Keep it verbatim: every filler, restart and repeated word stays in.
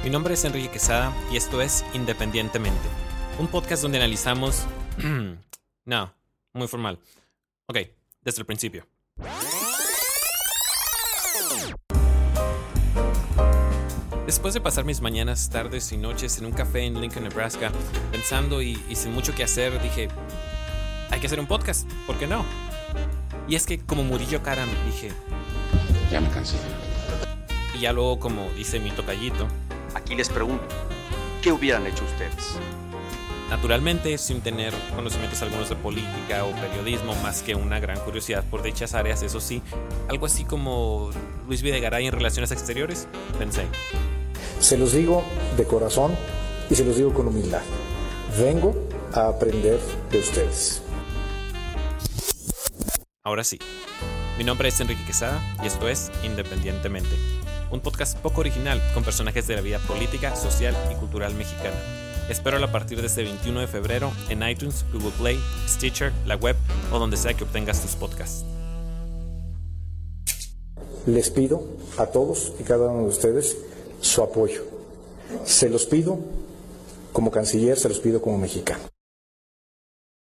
Mi nombre es Enrique Quesada y esto es Independientemente, un podcast donde analizamos... no, muy formal. Ok, desde el principio. Después de pasar mis mañanas, tardes y noches en un café en Lincoln, Nebraska, pensando y, y sin mucho que hacer, dije, hay que hacer un podcast, ¿por qué no? Y es que como Murillo Karam dije... Ya me cansé. Y ya luego como dice mi tocallito... Aquí les pregunto, ¿qué hubieran hecho ustedes? Naturalmente, sin tener conocimientos algunos de política o periodismo, más que una gran curiosidad por dichas áreas, eso sí, algo así como Luis Videgaray en Relaciones Exteriores, pensé. Se los digo de corazón y se los digo con humildad. Vengo a aprender de ustedes. Ahora sí, mi nombre es Enrique Quesada y esto es Independientemente, un podcast poco original con personajes de la vida política, social y cultural mexicana. Espéralo a partir de este veintiuno de febrero en iTunes, Google Play, Stitcher, la web o donde sea que obtengas tus podcasts. Les pido a todos y cada uno de ustedes su apoyo. Se los pido como canciller, se los pido como mexicano.